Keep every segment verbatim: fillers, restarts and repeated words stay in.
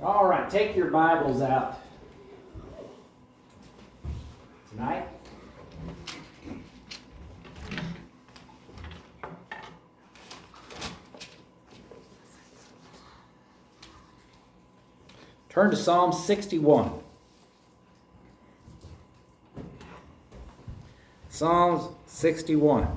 All right, take your Bibles out tonight. Turn to Psalm sixty-one. Psalms sixty-one.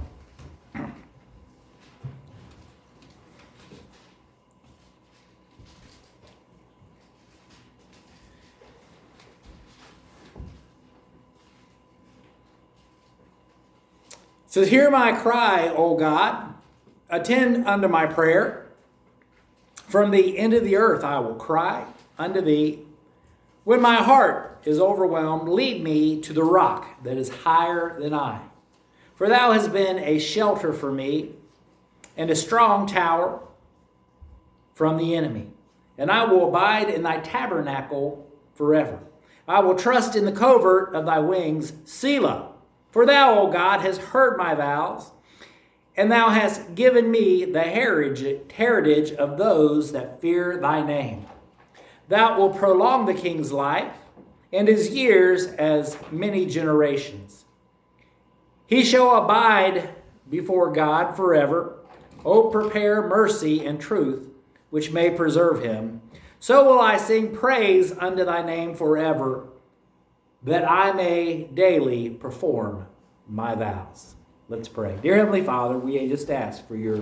It says, "Hear my cry, O God, attend unto my prayer. From the end of the earth I will cry unto thee. When my heart is overwhelmed, lead me to the rock that is higher than I. For thou hast been a shelter for me and a strong tower from the enemy. And I will abide in thy tabernacle forever. I will trust in the covert of thy wings, Selah. For thou, O God, hast heard my vows, and thou hast given me the heritage of those that fear thy name. Thou wilt prolong the king's life, and his years as many generations. He shall abide before God forever. O prepare mercy and truth, which may preserve him. So will I sing praise unto thy name forever, that I may daily perform my vows." Let's pray. Dear Heavenly Father, we just ask for your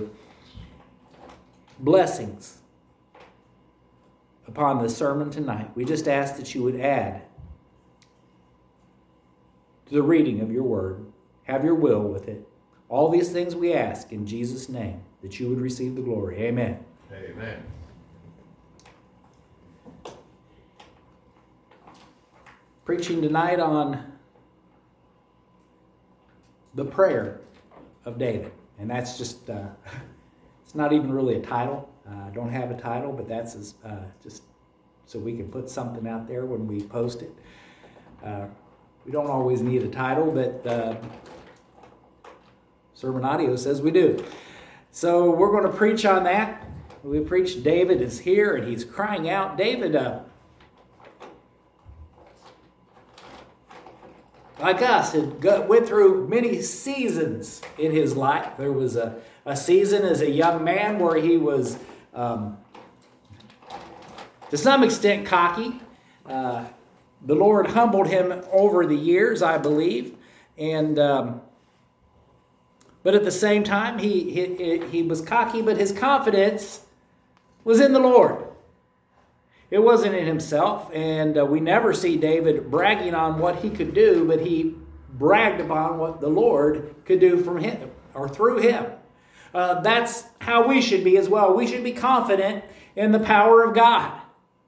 blessings upon the sermon tonight. We just ask that you would add to the reading of your word. Have your will with it. All these things we ask in Jesus' name, that you would receive the glory. Amen. Amen. Preaching tonight on the prayer of David. And that's just, uh, it's not even really a title. I uh, don't have a title, but that's as, uh, just so we can put something out there when we post it. Uh, we don't always need a title, but uh, Sermon Audio says we do. So we're going to preach on that. We preach David is here and he's crying out. David, uh, like us, had got, went through many seasons in his life. There was a, a season as a young man where he was, um, to some extent, cocky. Uh, the Lord humbled him over the years, I believe. And um, but at the same time, he, he, he was cocky, but his confidence was in the Lord. It wasn't in himself, and uh, we never see David bragging on what he could do, but he bragged upon what the Lord could do from him or through him. Uh, that's how we should be as well. We should be confident in the power of God.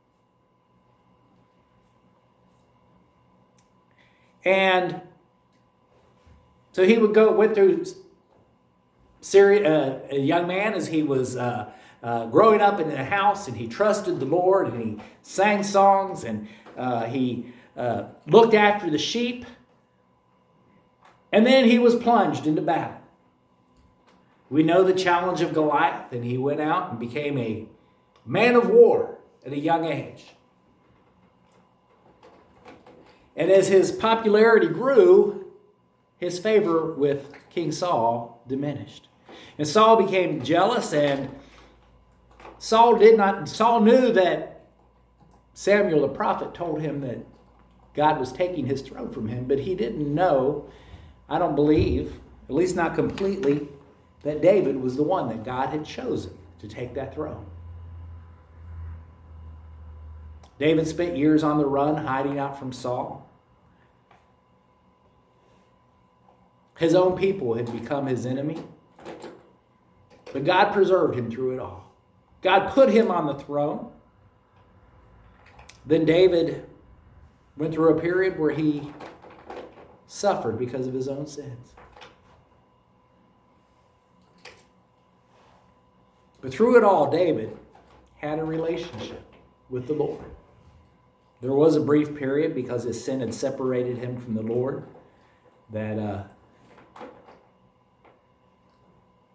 And so he would go went through Syria, uh, a young man as he was Uh, Uh, growing up in the house, and he trusted the Lord, and he sang songs, and uh, he uh, looked after the sheep. And then he was plunged into battle. We know the challenge of Goliath, and he went out and became a man of war at a young age. And as his popularity grew, his favor with King Saul diminished. And Saul became jealous, and Saul did not, Saul knew that Samuel the prophet told him that God was taking his throne from him, but he didn't know, I don't believe, at least not completely, that David was the one that God had chosen to take that throne. David spent years on the run, hiding out from Saul. His own people had become his enemy, but God preserved him through it all. God put him on the throne. Then David went through a period where he suffered because of his own sins. But through it all, David had a relationship with the Lord. There was a brief period because his sin had separated him from the Lord that uh,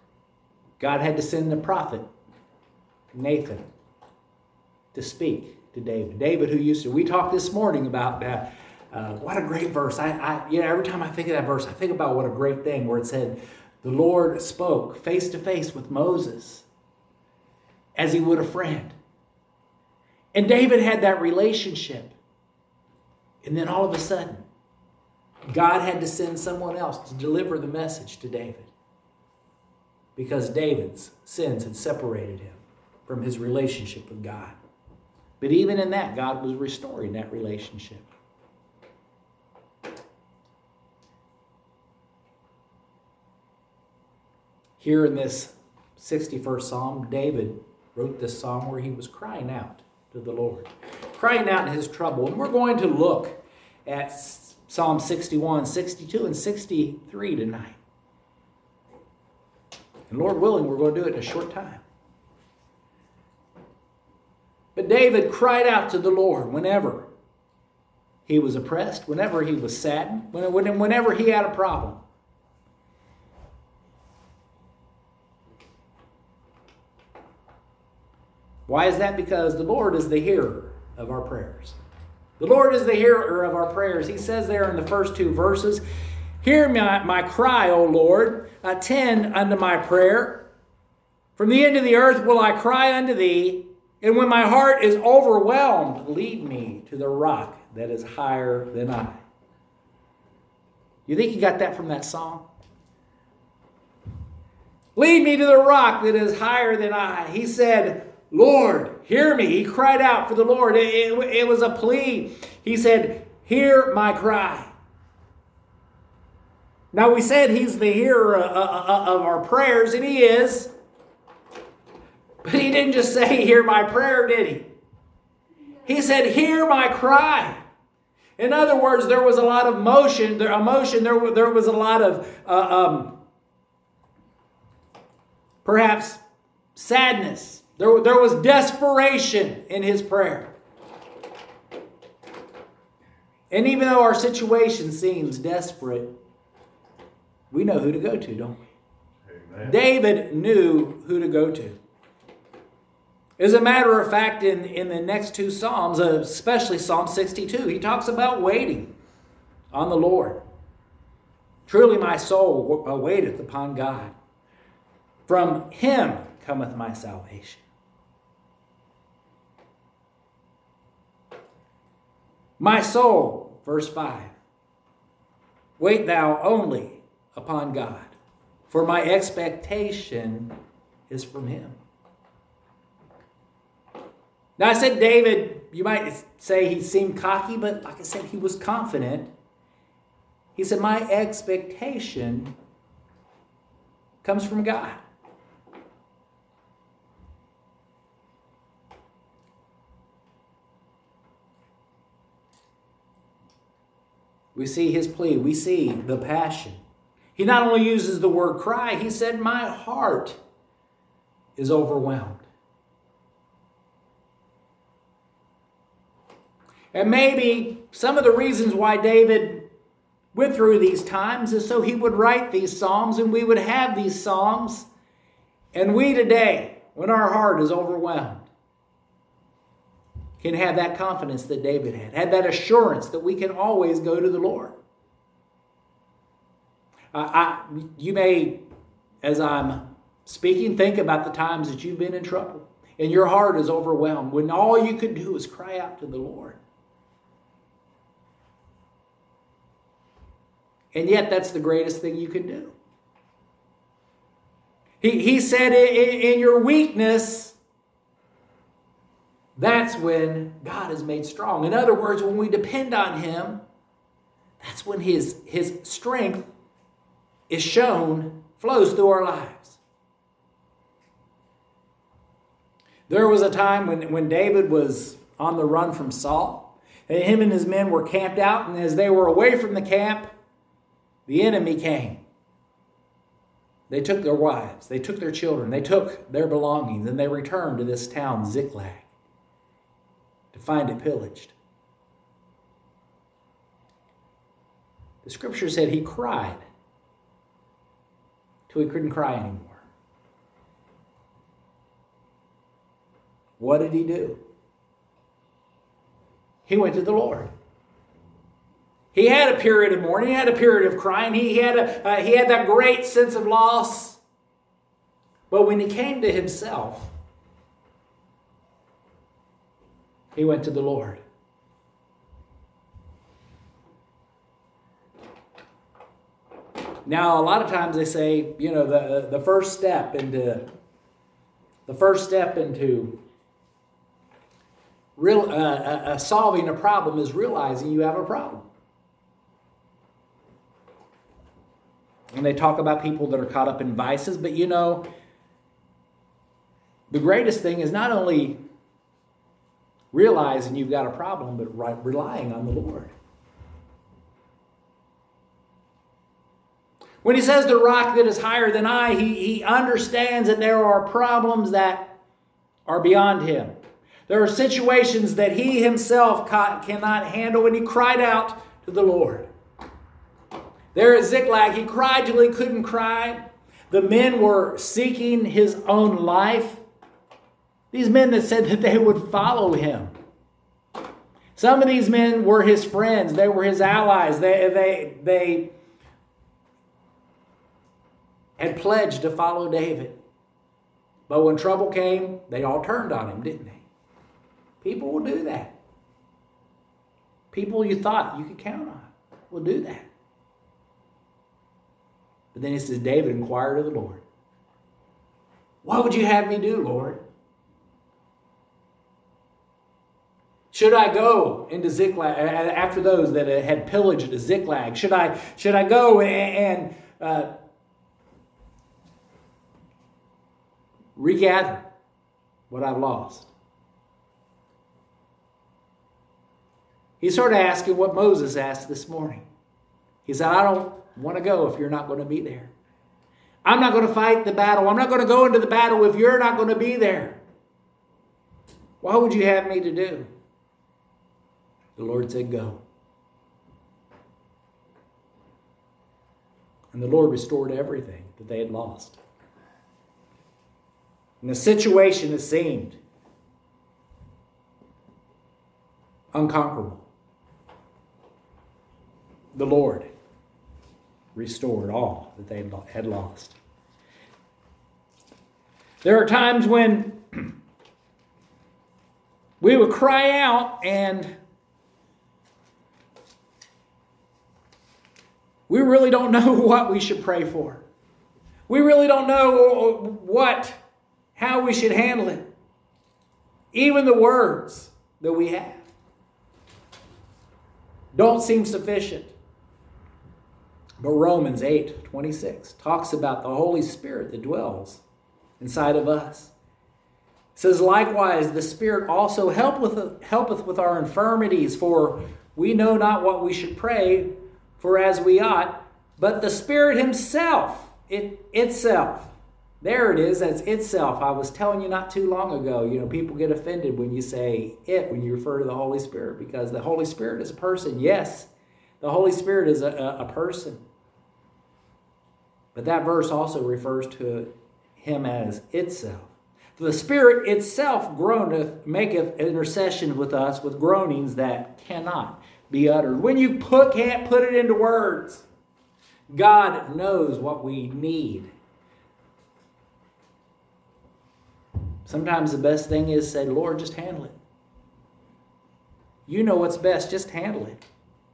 God had to send the prophet Nathan to speak to David. David who used to, we talked this morning about that. Uh, what a great verse. I, I, you know, every time I think of that verse, I think about what a great thing where it said, the Lord spoke face to face with Moses as he would a friend. And David had that relationship. And then all of a sudden, God had to send someone else to deliver the message to David. Because David's sins had separated him from his relationship with God. But even in that, God was restoring that relationship. Here in this sixty-first Psalm, David wrote this psalm where he was crying out to the Lord, crying out in his trouble. And we're going to look at Psalm sixty-one, sixty-two, and sixty-three tonight. And Lord willing, we're going to do it in a short time. But David cried out to the Lord whenever he was oppressed, whenever he was saddened, whenever he had a problem. Why is that? Because the Lord is the hearer of our prayers. The Lord is the hearer of our prayers. He says there in the first two verses, hear my, my cry, O Lord, attend unto my prayer. From the end of the earth will I cry unto thee, and when my heart is overwhelmed, lead me to the rock that is higher than I. You think you got that from that song? Lead me to the rock that is higher than I. He said, Lord, hear me. He cried out for the Lord. It, it, it was a plea. He said, hear my cry. Now we said he's the hearer of our prayers, and he is. But he didn't just say, hear my prayer, did he? He said, hear my cry. In other words, there was a lot of motion, there, emotion, there, there was a lot of uh, um, perhaps sadness. There, there was desperation in his prayer. And even though our situation seems desperate, we know who to go to, don't we? Amen. David knew who to go to. As a matter of fact, in, in the next two Psalms, especially Psalm sixty-two, he talks about waiting on the Lord. Truly my soul waiteth upon God. From him cometh my salvation. My soul, verse five, wait thou only upon God, for my expectation is from him. Now I said David, you might say he seemed cocky, but like I said, he was confident. He said, my expectation comes from God. We see his plea. We see the passion. He not only uses the word cry, he said, my heart is overwhelmed. And maybe some of the reasons why David went through these times is so he would write these psalms and we would have these psalms. And we today, when our heart is overwhelmed, can have that confidence that David had, had that assurance that we can always go to the Lord. I, I, you may, as I'm speaking, think about the times that you've been in trouble and your heart is overwhelmed when all you could do is cry out to the Lord. And yet that's the greatest thing you can do. He, he said, in, in your weakness, that's when God is made strong. In other words, when we depend on him, that's when his, his strength is shown, flows through our lives. There was a time when, when David was on the run from Saul, and him and his men were camped out, and as they were away from the camp, the enemy came. They took their wives, they took their children, they took their belongings, and they returned to this town, Ziklag, to find it pillaged. The scripture said he cried till he couldn't cry anymore. What did he do? he went to the Lord. He had a period of mourning. He had a period of crying. He, he, had, a, uh, he had that great sense of loss. But when he came to himself, he went to the Lord. Now, a lot of times they say, you know, the, the first step into the first step into real uh, uh, solving a problem is realizing you have a problem. And they talk about people that are caught up in vices, but you know, the greatest thing is not only realizing you've got a problem, but relying on the Lord. When he says the rock that is higher than I, he, he understands that there are problems that are beyond him. There are situations that he himself cannot handle, and he cried out to the Lord. There at Ziklag, he cried till he couldn't cry. The men were seeking his own life. These men that said that they would follow him. Some of these men were his friends. They were his allies. They, they, they had pledged to follow David. But when trouble came, they all turned on him, didn't they? People will do that. People you thought you could count on will do that. But then it says, David inquired of the Lord. What would you have me do, Lord? Should I go into Ziklag, after those that had pillaged Ziklag? Should I, should I go and uh, regather what I've lost? He started asking what Moses asked this morning. He said, I don't want to go if you're not going to be there. I'm not going to fight the battle. I'm not going to go into the battle if you're not going to be there. What would you have me to do? The Lord said, go. And the Lord restored everything that they had lost. And the situation that seemed unconquerable, the Lord restored all that they had lost. There are times when we would cry out and we really don't know what we should pray for. We really don't know what, how we should handle it. Even the words that we have don't seem sufficient. But Romans eight twenty-six talks about the Holy Spirit that dwells inside of us. It says, likewise, the Spirit also helpeth, helpeth with our infirmities, for we know not what we should pray for as we ought, but the Spirit himself, it itself. There it is, that's itself. I was telling you not too long ago, you know, people get offended when you say it, when you refer to the Holy Spirit, because the Holy Spirit is a person. Yes, the Holy Spirit is a, a, a person. But that verse also refers to him as itself. The Spirit itself groaneth, maketh intercession with us with groanings that cannot be uttered. When you put, can't put it into words, God knows what we need. Sometimes the best thing is say, Lord, just handle it. You know what's best, just handle it.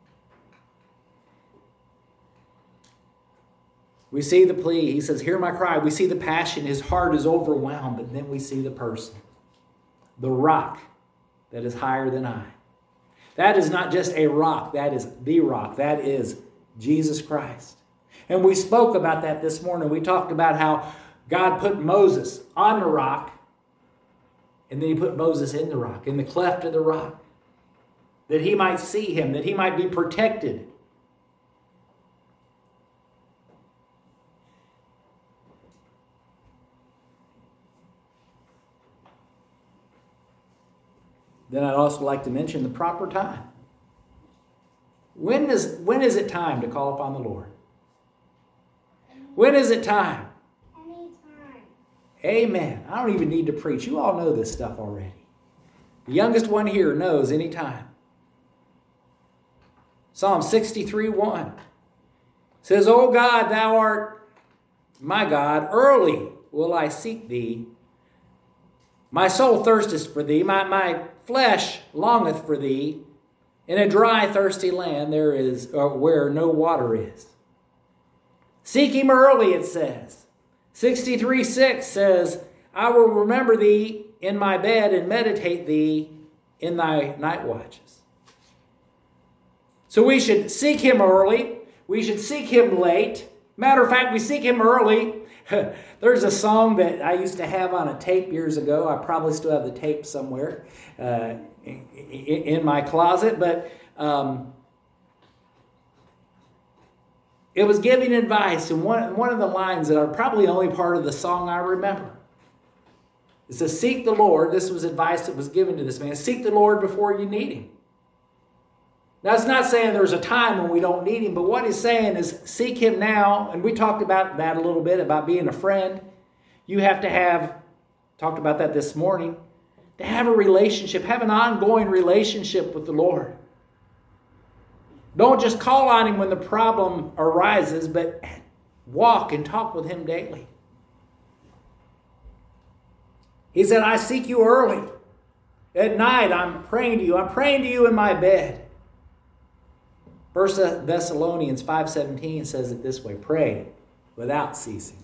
We see the plea. He says, hear my cry. We see the passion. His heart is overwhelmed. But then we see the person. The rock that is higher than I. That is not just a rock. That is the rock. That is Jesus Christ. And we spoke about that this morning. We talked about how God put Moses on the rock. And then he put Moses in the rock, in the cleft of the rock. That he might see him. That he might be protected. Then I'd also like to mention the proper time. When is, when is it time to call upon the Lord? When is it time? Anytime. Amen. I don't even need to preach. You all know this stuff already. The youngest one here knows anytime. Psalm sixty-three one says, O God, thou art my God, early will I seek thee. My soul thirsteth for thee, my, my flesh longeth for thee, in a dry, thirsty land there is uh, where no water is. Seek him early, it says. sixty-three six says, I will remember thee in my bed and meditate thee in thy night watches. So we should seek him early. We should seek him late. Matter of fact, we seek him early. There's a song that I used to have on a tape years ago. I probably still have the tape somewhere uh, in, in my closet. But um, it was giving advice. And one, one of the lines that are probably the only part of the song I remember is to seek the Lord. This was advice that was given to this man. Seek the Lord before you need him. Now, it's not saying there's a time when we don't need him, but what he's saying is seek him now. And we talked about that a little bit, about being a friend. You have to have, talked about that this morning, to have a relationship, have an ongoing relationship with the Lord. Don't just call on him when the problem arises, but walk and talk with him daily. He said, I seek you early. At night, I'm praying to you. I'm praying to you in my bed. First Thessalonians five seventeen says it this way, pray without ceasing.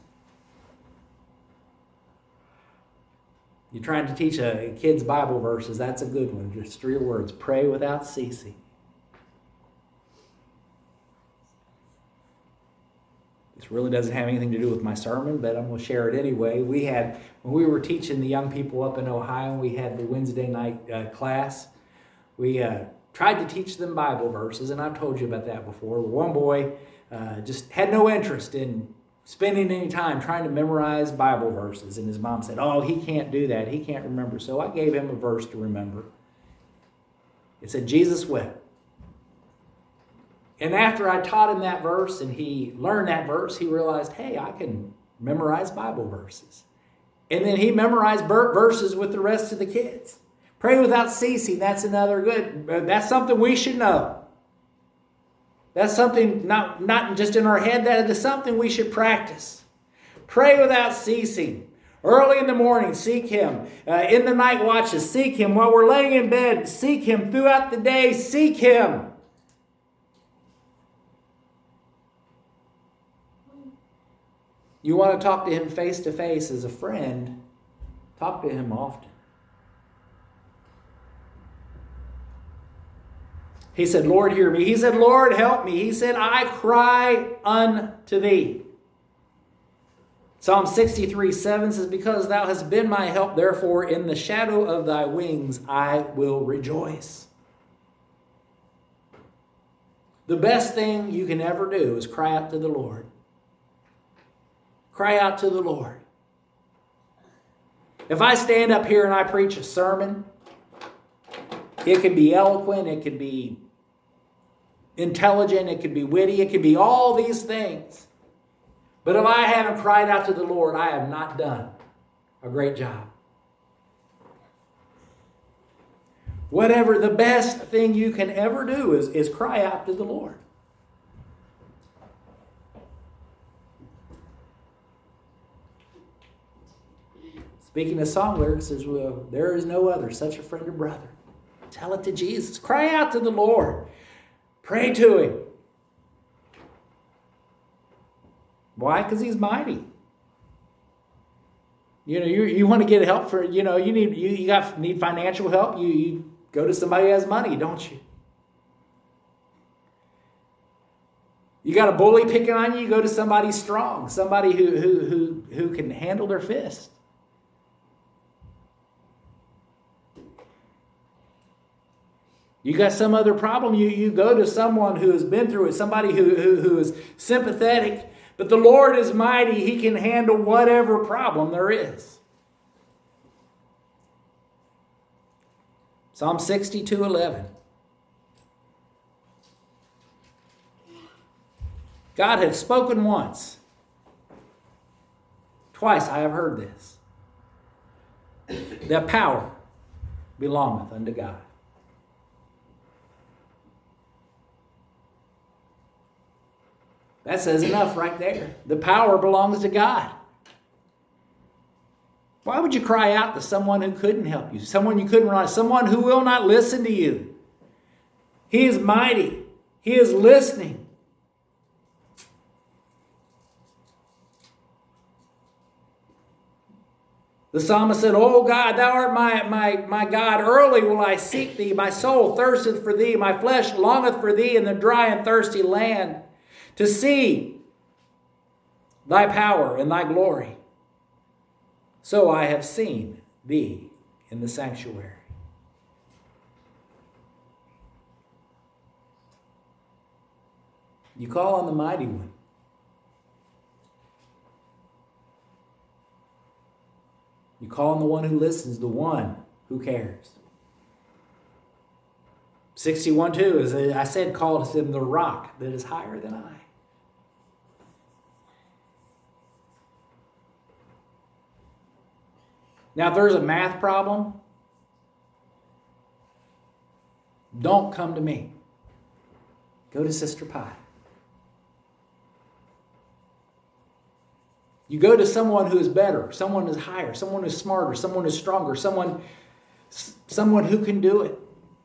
You're trying to teach a kid's Bible verses, that's a good one. Just three words, pray without ceasing. This really doesn't have anything to do with my sermon, but I'm going to share it anyway. We had, when we were teaching the young people up in Ohio, we had the Wednesday night uh, class. We uh, tried to teach them Bible verses, and I've told you about that before. One boy uh, just had no interest in spending any time trying to memorize Bible verses, and his mom said, oh, he can't do that. He can't remember. So I gave him a verse to remember. It said, Jesus wept. And after I taught him that verse and he learned that verse, he realized, hey, I can memorize Bible verses. And then he memorized verses with the rest of the kids. Pray without ceasing, that's another good, that's something we should know. That's something not, not just in our head, that is something we should practice. Pray without ceasing. Early in the morning, seek him. Uh, in the night watches, seek him. While we're laying in bed, seek him. Throughout the day, seek him. You want to talk to him face to face as a friend, talk to him often. He said, Lord, hear me. He said, Lord, help me. He said, I cry unto thee. Psalm sixty-three seven says, because thou hast been my help, therefore in the shadow of thy wings I will rejoice. The best thing you can ever do is cry out to the Lord. Cry out to the Lord. If I stand up here and I preach a sermon, it can be eloquent, it can be intelligent, it could be witty, it could be all these things. But if I haven't cried out to the Lord, I have not done a great job. Whatever, the best thing you can ever do is, is cry out to the Lord. Speaking of song lyrics, says, well, there is no other, such a friend or brother. Tell it to Jesus. Cry out to the Lord. Pray to him. Why? Because he's mighty. You know, you, you want to get help for, you know, you need you, you got need financial help, you, you go to somebody who has money, don't you? You got a bully picking on you, you go to somebody strong, somebody who who who, who can handle their fist. You got some other problem, you, you go to someone who has been through it, somebody who, who, who is sympathetic. But the Lord is mighty. He can handle whatever problem there is. Psalm sixty-two eleven. God hath spoken once. Twice I have heard this. That power belongeth unto God. That says enough right there. The power belongs to God. Why would you cry out to someone who couldn't help you? Someone you couldn't run, someone who will not listen to you. He is mighty. He is listening. The psalmist said, "Oh God, thou art my, my, my God. Early will I seek thee. My soul thirsteth for thee. My flesh longeth for thee in the dry and thirsty land, to see thy power and thy glory. So I have seen thee in the sanctuary." You call on the mighty one. You call on the one who listens, the one who cares. sixty-one two, as I said, calls him the rock that is higher than I. Now, if there's a math problem, don't come to me. Go to Sister Pie. You go to someone who is better, someone who is higher, someone who is smarter, someone who is stronger, someone, someone who can do it.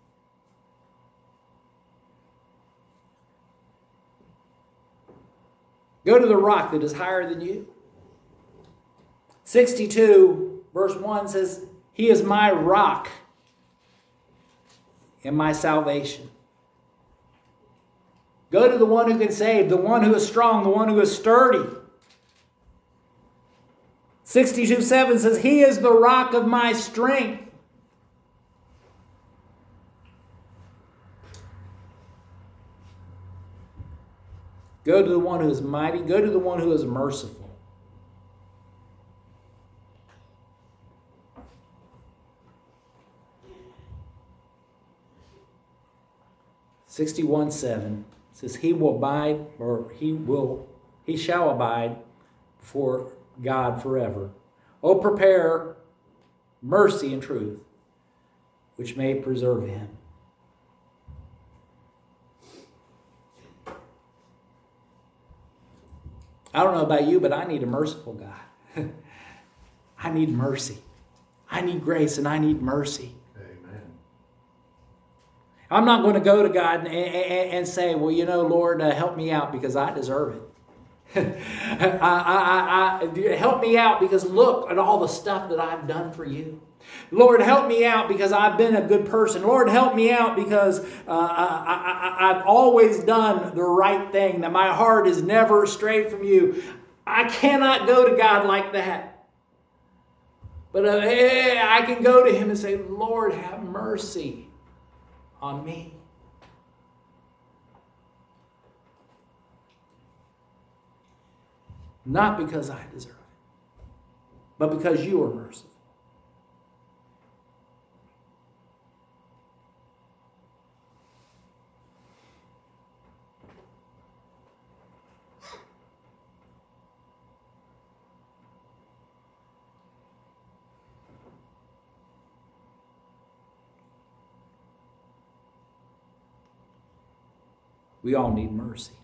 Go to the rock that is higher than you. sixty-two, verse one says, "He is my rock and my salvation." Go to the one who can save, the one who is strong, the one who is sturdy. sixty-two seven says, "He is the rock of my strength." Go to the one who is mighty. Go to the one who is merciful. sixty-one seven says, "He will abide," or he will, he shall abide for God forever. Oh, prepare mercy and truth, which may preserve him. I don't know about you, but I need a merciful God. I need mercy. I need grace and I need mercy. Amen. I'm not going to go to God and, and, and say, "Well, you know, Lord, uh, help me out because I deserve it." I, I, I, I, help me out because look at all the stuff that I've done for you. Lord, help me out because I've been a good person. Lord, help me out because uh, I, I, I've always done the right thing, that my heart is never strayed from you. I cannot go to God like that. But uh, I can go to him and say, "Lord, have mercy on me." Not because I deserve it, but because you are merciful. We all need mercy.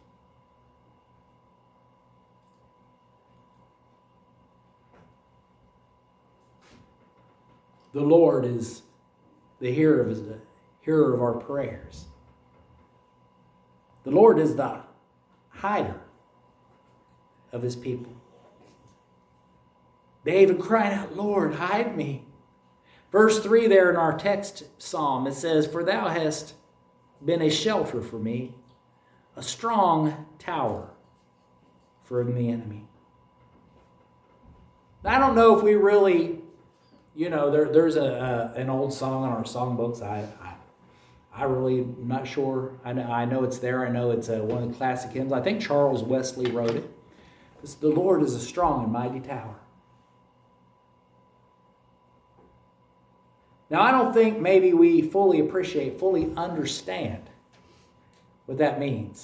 The Lord is the hearer of, his, the hearer of our prayers. The Lord is the hider of his people. David cried out, "Lord, hide me." Verse three there in our text psalm, it says, "For thou hast been a shelter for me, a strong tower from the enemy." Now, I don't know if we really... You know, there, there's a, a an old song in our songbooks. I, I, I really am not sure. I know, I know it's there. I know it's a, one of the classic hymns. I think Charles Wesley wrote it. It's, "The Lord is a strong and mighty tower." Now, I don't think maybe we fully appreciate, fully understand what that means.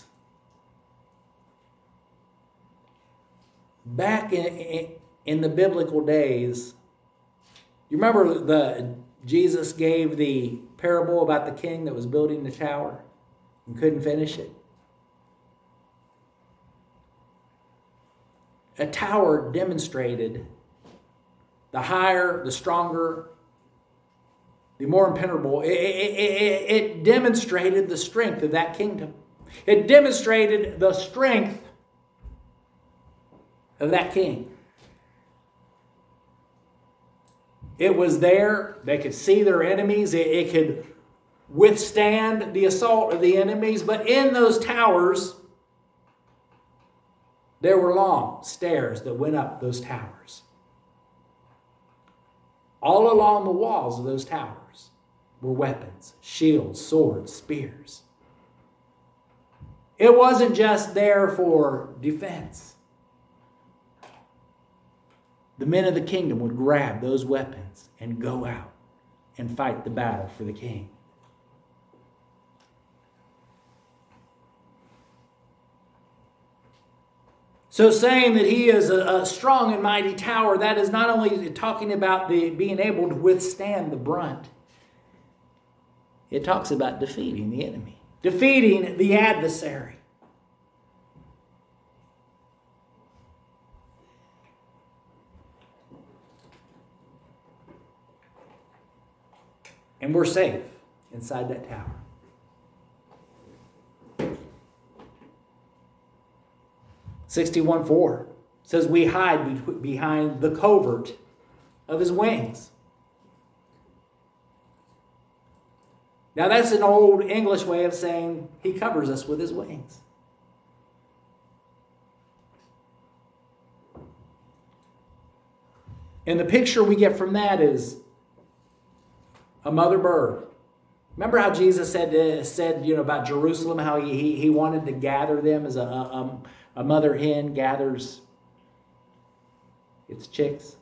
Back in, in, in the biblical days, you remember the Jesus gave the parable about the king that was building the tower and couldn't finish it? A tower demonstrated the higher, the stronger, the more impenetrable. It, it, it, it demonstrated the strength of that kingdom. It demonstrated the strength of that king. It was there. They could see their enemies. It, it could withstand the assault of the enemies. But in those towers, there were long stairs that went up those towers. All along the walls of those towers were weapons, shields, swords, spears. It wasn't just there for defense. The men of the kingdom would grab those weapons and go out and fight the battle for the king. So saying that he is a, a strong and mighty tower, that is not only talking about the being able to withstand the brunt. It talks about defeating the enemy, defeating the adversary. And we're safe inside that tower. sixty-one four says we hide behind the covert of his wings. Now that's an old English way of saying he covers us with his wings. And the picture we get from that is a mother bird. Remember how Jesus said, uh, said you know, about Jerusalem, how he, he, he wanted to gather them as a, a, a mother hen gathers its chicks?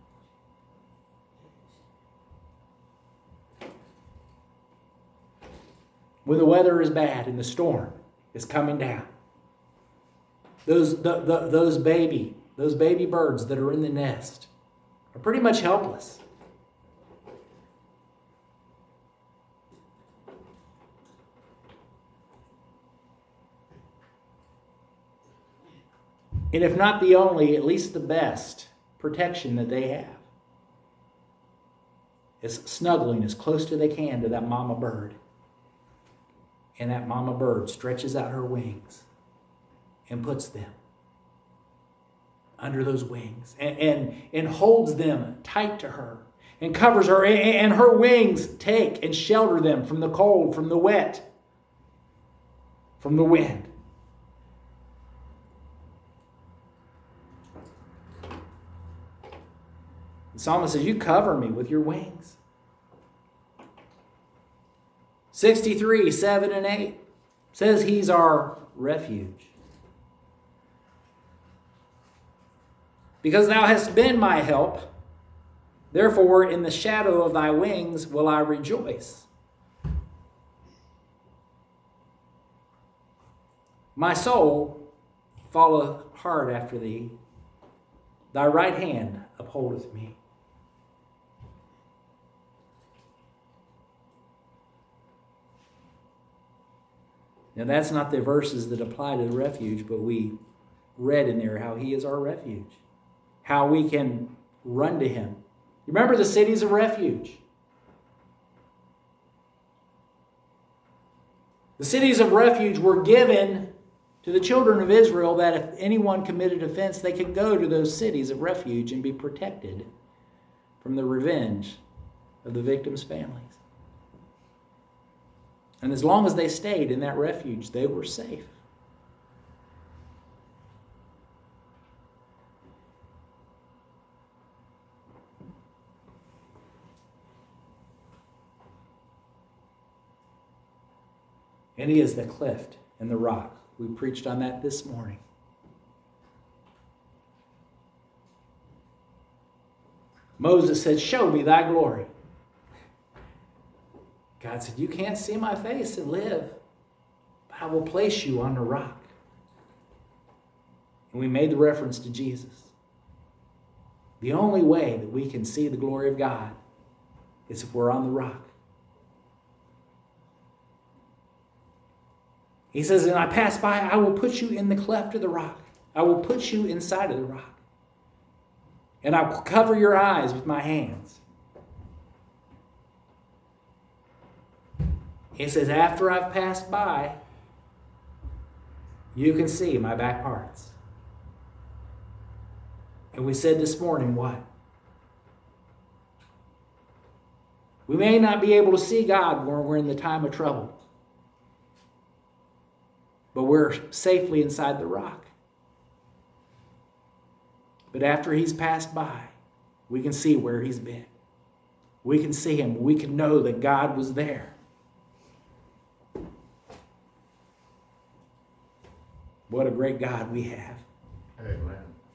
When the weather is bad and the storm is coming down, those, the, the, those baby, those baby birds that are in the nest are pretty much helpless. And if not the only, at least the best protection that they have is snuggling as close to they can to that mama bird. And that mama bird stretches out her wings and puts them under those wings and, and, and holds them tight to her and covers her. And her wings take and shelter them from the cold, from the wet, from the wind. The psalmist says, you cover me with your wings. sixty-three, seven and eight says he's our refuge. Because thou hast been my help, therefore in the shadow of thy wings will I rejoice. My soul followeth hard after thee, thy right hand upholdeth me. Now that's not the verses that apply to the refuge, but we read in there how he is our refuge. How we can run to him. Remember the cities of refuge. The cities of refuge were given to the children of Israel that if anyone committed offense, they could go to those cities of refuge and be protected from the revenge of the victims' families. And as long as they stayed in that refuge, they were safe. And he is the cleft and the rock. We preached on that this morning. Moses said, show me thy glory. God said, you can't see my face and live, but I will place you on the rock. And we made the reference to Jesus. The only way that we can see the glory of God is if we're on the rock. He says, and I pass by, I will put you in the cleft of the rock. I will put you inside of the rock. And I will cover your eyes with my hands. It says, after I've passed by, you can see my back parts. And we said this morning, what? We may not be able to see God when we're in the time of trouble. But we're safely inside the rock. But after he's passed by, we can see where he's been. We can see him. We can know that God was there. What a great God we have. Amen.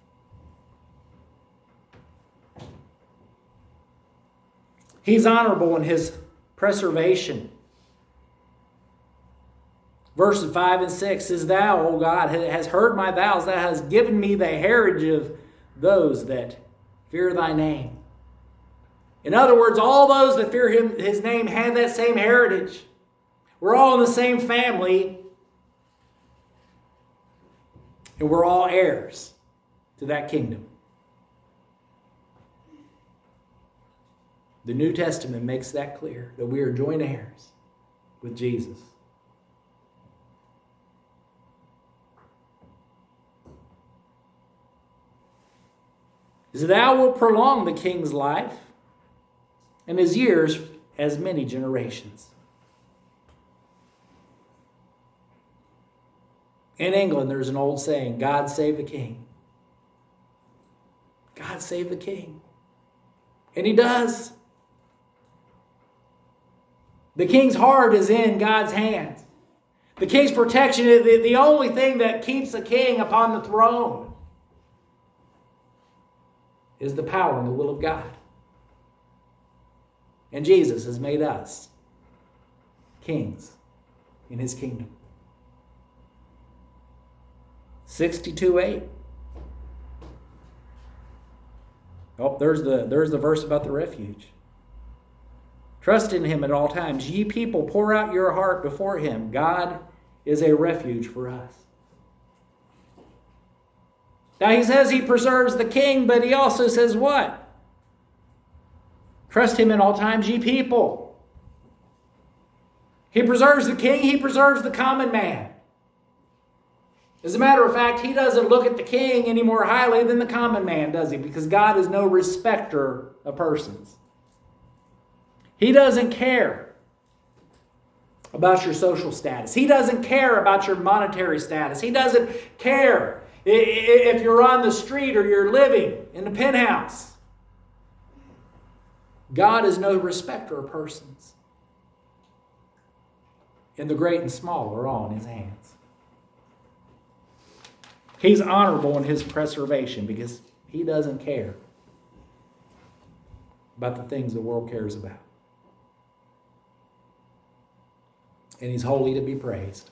He's honorable in his preservation. Verses five and six says, Thou, O God, hast heard my vows. Thou hast given me the heritage of those that fear thy name. In other words, all those that fear him, his name have that same heritage. We're all in the same family. And we're all heirs to that kingdom. The New Testament makes that clear, that we are joint heirs with Jesus. He said, Thou wilt prolong the king's life, and his years as many generations. In England, there's an old saying, God save the king. God save the king. And he does. The king's heart is in God's hands. The king's protection is the, the only thing that keeps a king upon the throne is the power and the will of God. And Jesus has made us kings in his kingdom. sixty-two eight. Oh, there's the, there's the verse about the refuge. Trust in him at all times. Ye people, pour out your heart before him. God is a refuge for us. Now he says he preserves the king, but he also says what? Trust him at all times, ye people. He preserves the king, he preserves the common man. As a matter of fact, he doesn't look at the king any more highly than the common man, does he? Because God is no respecter of persons. He doesn't care about your social status. He doesn't care about your monetary status. He doesn't care if you're on the street or you're living in the penthouse. God is no respecter of persons. And the great and small are all in his hands. He's honorable in his preservation because he doesn't care about the things the world cares about. And he's holy to be praised.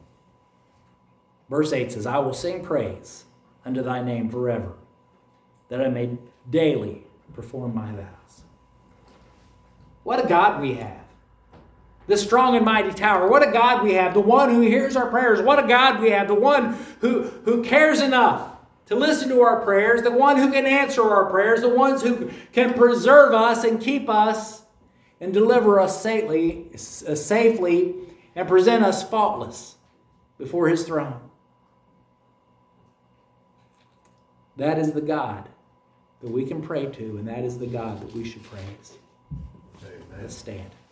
Verse eight says, I will sing praise unto thy name forever, that I may daily perform my vows. What a God we have. The strong and mighty tower. What a God we have. The one who hears our prayers. What a God we have. The one who, who cares enough to listen to our prayers. The one who can answer our prayers. The ones who can preserve us and keep us and deliver us safely, safely and present us faultless before his throne. That is the God that we can pray to, and that is the God that we should praise. Amen. Let's stand.